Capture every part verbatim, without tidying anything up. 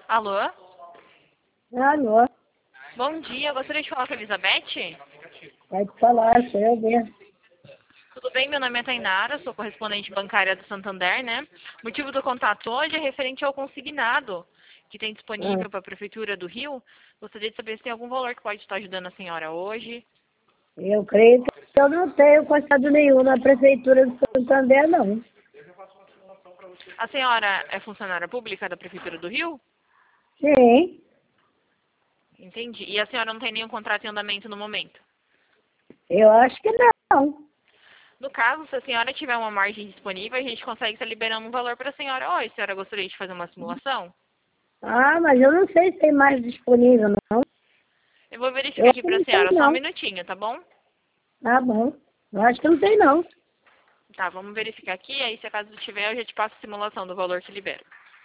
Alô? Alô, Bom dia, eu gostaria de falar com a Elizabeth. pode falar, sou eu mesmo. Tudo bem? Meu nome é Tainara, sou correspondente bancária do Santander, né? O motivo do contato hoje é referente ao consignado que tem disponível Ah, para a Prefeitura do Rio. Gostaria de saber se tem algum valor que pode estar ajudando a senhora hoje. eu creio que eu não tenho contato nenhum na Prefeitura de Santander, não. A senhora é funcionária pública da Prefeitura do Rio? Sim, Entendi. E a senhora não tem nenhum contrato em andamento no momento? eu acho que não. No caso, se a senhora tiver uma margem disponível, a gente consegue estar liberando um valor para a senhora hoje. A senhora gostaria de fazer uma simulação? Ah, mas eu não sei se tem mais disponível, não. Eu vou Eu verificar acho aqui que para a não tem, senhora, só um não. minutinho, tá bom? Tá bom. Eu acho que não tem, não. Tá, vamos verificar aqui, aí se acaso tiver, eu já te passo a simulação do valor que libera.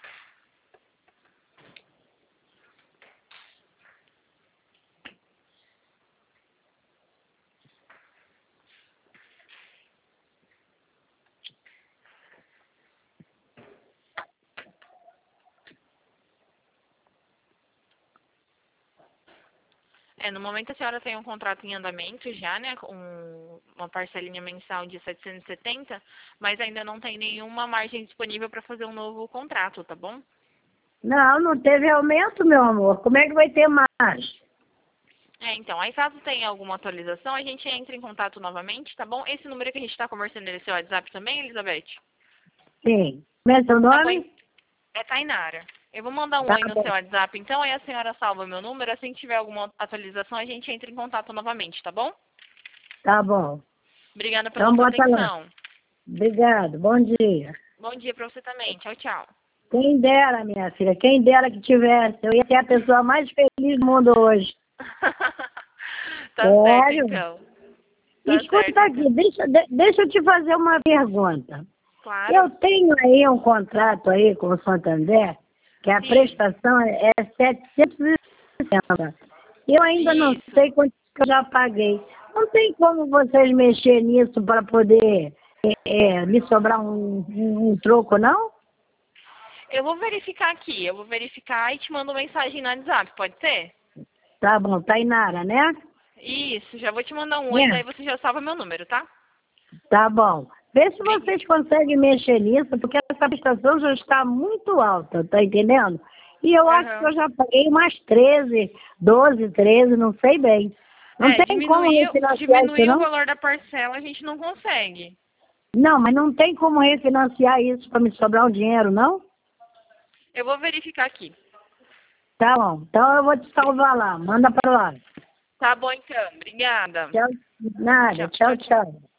É, no momento a senhora tem um contrato em andamento já, né, com uma parcelinha mensal de setecentos e setenta, mas ainda não tem nenhuma margem disponível para fazer um novo contrato, tá bom? Não, não teve aumento, meu amor. Como é que vai ter mais? É, então, aí caso tenha alguma atualização, a gente entra em contato novamente, tá bom? Esse número que a gente está conversando é seu WhatsApp também, Elizabeth? Sim. Como é seu Tá bom, nome? é Tainara. Eu vou mandar um Tá oi no seu bom. WhatsApp, então, aí a senhora salva meu número, assim que tiver alguma atualização, a gente entra em contato novamente, tá bom? Tá bom. Obrigada pela Então sua bota lá. atenção. Obrigado. Bom dia. Bom dia para você também. Tchau, tchau. Quem dera, minha filha, quem dera que tivesse. Eu ia ser a pessoa mais feliz do mundo hoje. Tá certo, Sério? então. Tá certo, Escuta então. aqui, deixa, de- deixa eu te fazer uma pergunta. Eu Claro. tenho aí um contrato aí com o Santander, que a Sim. prestação é setecentos e sessenta. Eu ainda não Isso. sei quanto que eu já paguei. Não tem como vocês mexer nisso para poder é, é, me sobrar um, um, um troco, não? Eu vou verificar aqui. Eu vou verificar e te mando mensagem no WhatsApp, pode ser? Tá bom, Tainara, né? Isso, já vou te mandar um oi, daí É. você já salva meu número, tá? Tá bom. Vê se Bri- vocês conseguem mexer nisso, porque essa prestação já está muito alta, tá entendendo? E eu acho que Aham. eu já paguei umas treze, doze, treze, não sei bem. Não É, tem como diminuir, refinanciar isso, diminuir o não? valor da parcela a gente não consegue. Não, mas não tem como refinanciar isso para me sobrar um dinheiro, não? Eu vou verificar aqui. Tá bom. Então eu vou te Bri- salvar lá. Manda para lá. Tá bom, então. Obrigada. Tchau. Nada. Tchau, Tchau, tchau, tchau. tchau.